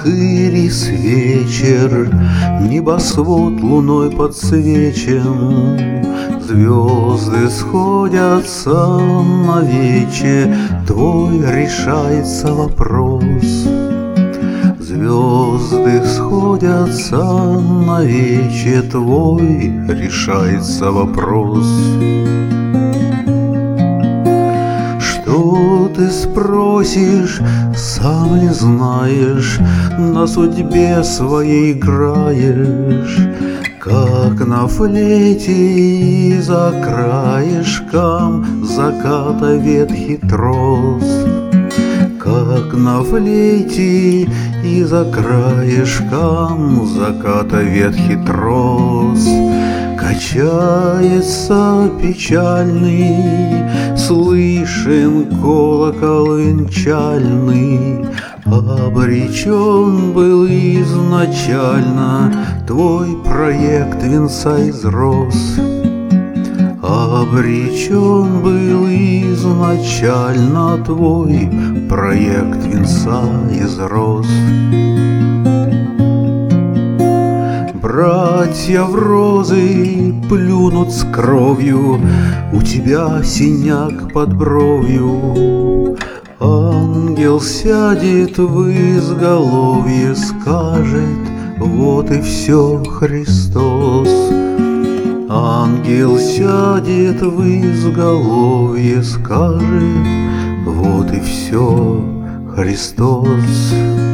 Ирис вечер, небосвод луной подсвечен, звезды сходятся навече, твой решается вопрос. Звезды сходятся навече, твой решается вопрос. Что ты спросишь, сам не знаешь, на судьбе своей играешь, как на флейте и за краешком заката ветхий трос. Как на флейте и за краешком заката ветхий трос. Качается печальный, слышен колокол венчальный. Обречен был изначально твой проект венца из роз. Обречен был изначально твой проект венца из роз. Братья в розы плюнут с кровью, у тебя синяк под бровью. Ангел сядет в изголовье, скажет: вот и все, Христос. Ангел сядет в изголовье, скажет: вот и все, Христос.